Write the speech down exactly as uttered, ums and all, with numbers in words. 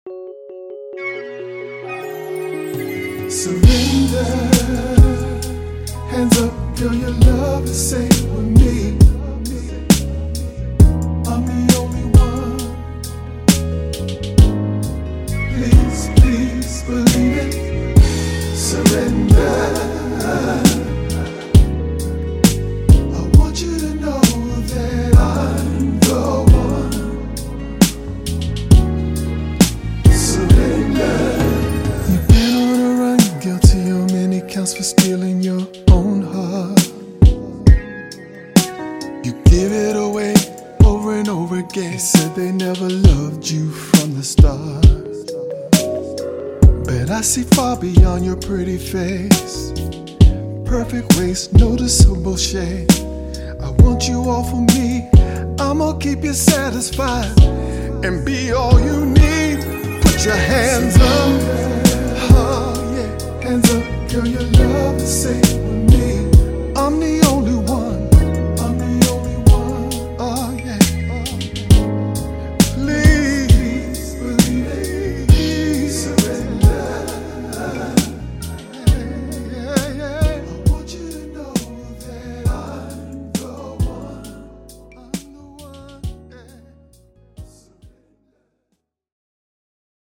Surrender, hands up, girl, your love is safe with me. I'm the only one. Please, please believe it. Surrender. I want you to know that I'm the one. Surrender. You've been on a run, guilty on many counts for stealing your own heart. You give it away over and over again. They said they never loved you from the start, but I see far beyond your pretty face. Perfect waist, noticeable shade. I want you all for me. I'ma keep you satisfied and be all you need. Put your hands up, oh yeah, hands up, girl, your love is safe.